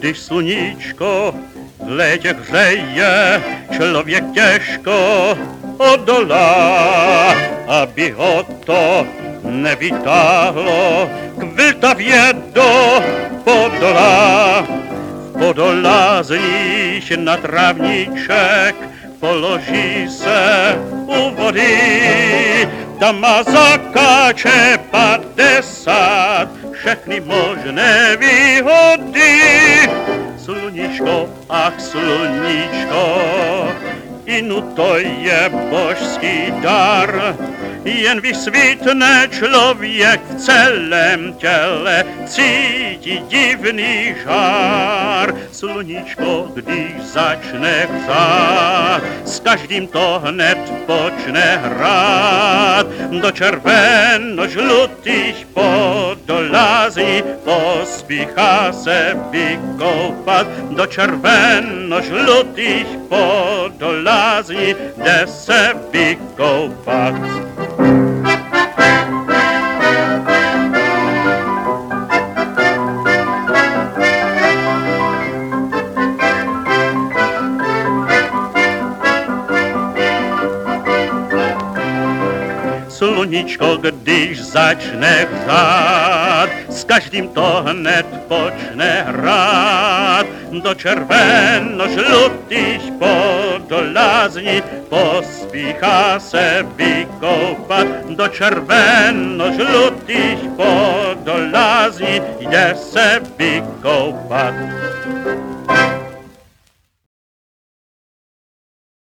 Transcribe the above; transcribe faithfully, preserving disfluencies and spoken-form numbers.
Když sluníčko v létě hřeje, člověk těžko odolá, aby ho to nevytáhlo k Vltavě do Podola. V Podolázních na trávníček položí se u vody, tam má zakáče padesát, všechny možné výhody. Sluníčko, ach sluníčko, inu to je božský dar, jen vysvítne člověk v celém těle, cítí divný žár. Sluníčko, když začne hřát, s každým to hned počne hrát. Do červeno-žlutých podolázní pospíchá se vykoupat. Do červeno-žlutých podolázní jde se vykoupat. Sluníčko, když začne hřát, s každým to hned počne hrát. Do červeno-žlutých podolázní pospíchá se vykoupat. Do červeno-žlutých podolázní jde se vykoupat.